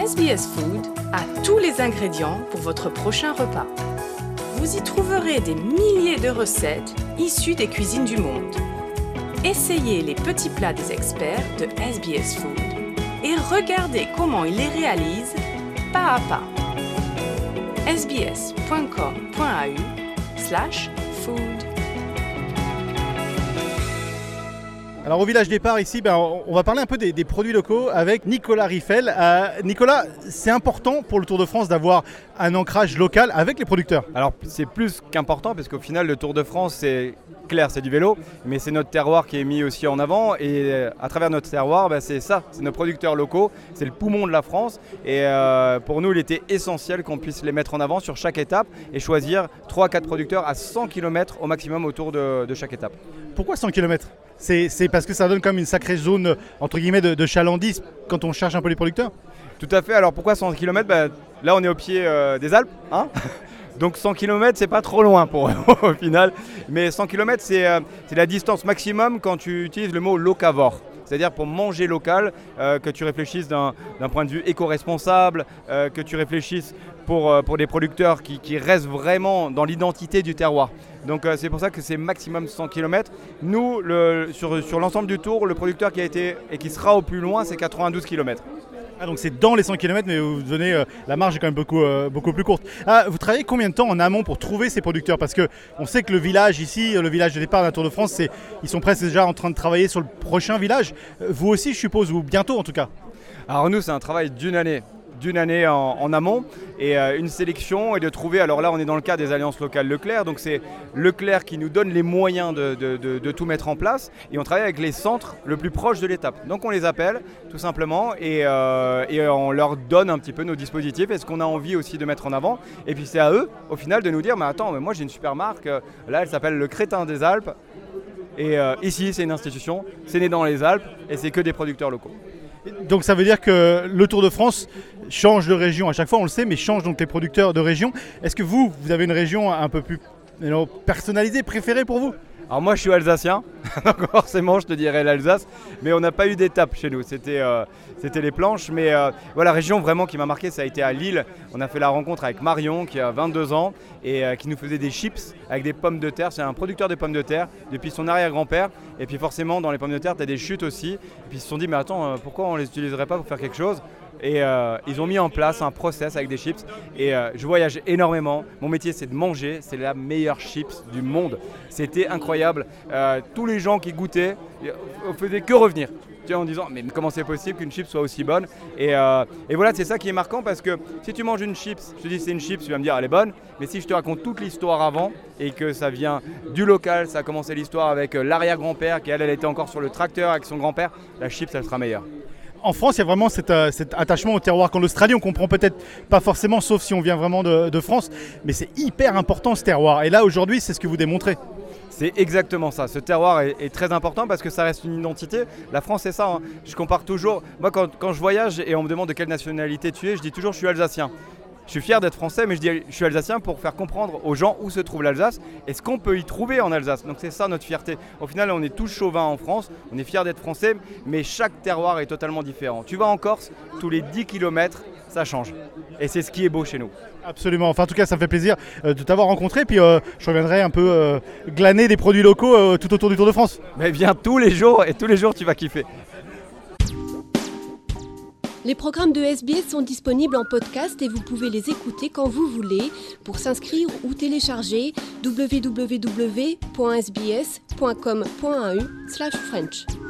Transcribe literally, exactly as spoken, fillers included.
S B S Food a tous les ingrédients pour votre prochain repas. Vous y trouverez des milliers de recettes issues des cuisines du monde. Essayez les petits plats des experts de S B S Food et regardez comment ils les réalisent pas à pas. sbs.com.au slash food. Alors au village départ ici, ben, on va parler un peu des, des produits locaux avec Nicolas Riffel. Euh, Nicolas, c'est important pour le Tour de France d'avoir un ancrage local avec les producteurs. Alors c'est plus qu'important parce qu'au final le Tour de France c'est clair, c'est du vélo, mais c'est notre terroir qui est mis aussi en avant et à travers notre terroir, ben, c'est ça, c'est nos producteurs locaux, c'est le poumon de la France et euh, pour nous il était essentiel qu'on puisse les mettre en avant sur chaque étape et choisir trois à quatre producteurs à cent kilomètres au maximum autour de, de chaque étape. Pourquoi cent kilomètres ? C'est, c'est parce que ça donne comme une sacrée zone entre guillemets de, de chalandise quand on cherche un peu les producteurs ? Tout à fait, alors pourquoi cent kilomètres ? Ben, là on est au pied euh, des Alpes, hein. Donc cent kilomètres c'est pas trop loin pour eux au final, mais cent kilomètres c'est, euh, c'est la distance maximum quand tu utilises le mot locavore. C'est-à-dire pour manger local, euh, que tu réfléchisses d'un, d'un point de vue éco-responsable, euh, que tu réfléchisses pour, euh, pour des producteurs qui, qui restent vraiment dans l'identité du terroir. Donc euh, c'est pour ça que c'est maximum cent kilomètres. Nous, le, sur, sur l'ensemble du tour, le producteur qui a été et qui sera au plus loin, c'est quatre-vingt-douze kilomètres. Ah, donc c'est dans les cent kilomètres, mais vous donnez euh, la marge est quand même beaucoup, euh, beaucoup plus courte. Ah, vous travaillez combien de temps en amont pour trouver ces producteurs ? Parce qu'on sait que le village ici, le village de départ d'un Tour de France, c'est, ils sont presque déjà en train de travailler sur le prochain village. Vous aussi, je suppose, ou bientôt en tout cas ? Alors nous, c'est un travail d'une année. d'une année en, en amont et euh, une sélection et de trouver, alors là on est dans le cas des alliances locales Leclerc, donc c'est Leclerc qui nous donne les moyens de, de, de, de tout mettre en place et on travaille avec les centres le plus proches de l'étape. Donc on les appelle tout simplement et, euh, et on leur donne un petit peu nos dispositifs et ce qu'on a envie aussi de mettre en avant et puis c'est à eux au final de nous dire mais attends mais moi j'ai une super marque, là elle s'appelle le Crétin des Alpes et euh, ici c'est une institution, c'est né dans les Alpes et c'est que des producteurs locaux. Donc ça veut dire que le Tour de France change de région à chaque fois, on le sait, mais change donc les producteurs de région. Est-ce que vous, vous avez une région un peu plus personnalisée, préférée pour vous ? Alors moi je suis alsacien, donc forcément je te dirais l'Alsace, mais on n'a pas eu d'étape chez nous, c'était, euh, c'était les planches. Mais euh, voilà, la région vraiment qui m'a marqué, ça a été à Lille. On a fait la rencontre avec Marion qui a vingt-deux ans et euh, qui nous faisait des chips avec des pommes de terre. C'est un producteur de pommes de terre depuis son arrière-grand-père. Et puis forcément dans les pommes de terre, tu as des chutes aussi. Et puis ils se sont dit mais attends, euh, pourquoi on ne les utiliserait pas pour faire quelque chose ? Et euh, ils ont mis en place un process avec des chips et euh, je voyage énormément. Mon métier c'est de manger, c'est la meilleure chips du monde. C'était incroyable. Euh, tous les gens qui goûtaient ne faisaient que revenir. Tu vois, en disant mais comment c'est possible qu'une chips soit aussi bonne et, euh, et voilà, c'est ça qui est marquant parce que si tu manges une chips, je te dis c'est une chips, tu vas me dire elle est bonne, mais si je te raconte toute l'histoire avant et que ça vient du local, ça a commencé l'histoire avec l'arrière-grand-père qui elle, elle était encore sur le tracteur avec son grand-père, la chips elle sera meilleure. En France, il y a vraiment cet, euh, cet attachement au terroir qu'en Australie, on comprend peut-être pas forcément, sauf si on vient vraiment de, de France, mais c'est hyper important ce terroir. Et là, aujourd'hui, c'est ce que vous démontrez. C'est exactement ça. Ce terroir est, est très important parce que ça reste une identité. La France, c'est ça. Hein. Je compare toujours. Moi, quand, quand je voyage et on me demande de quelle nationalité tu es, je dis toujours je suis alsacien. Je suis fier d'être français, mais je dis je suis alsacien pour faire comprendre aux gens où se trouve l'Alsace et ce qu'on peut y trouver en Alsace. Donc c'est ça notre fierté. Au final, on est tous chauvins en France, on est fiers d'être français, mais chaque terroir est totalement différent. Tu vas en Corse, tous les dix kilomètres, ça change. Et c'est ce qui est beau chez nous. Absolument. Enfin, en tout cas, ça me fait plaisir euh, de t'avoir rencontré. Puis euh, je reviendrai un peu euh, glaner des produits locaux euh, tout autour du Tour de France. Mais viens tous les jours et tous les jours, tu vas kiffer. Les programmes de S B S sont disponibles en podcast et vous pouvez les écouter quand vous voulez. Pour s'inscrire ou télécharger, w w w point s b s point com point a u slash french.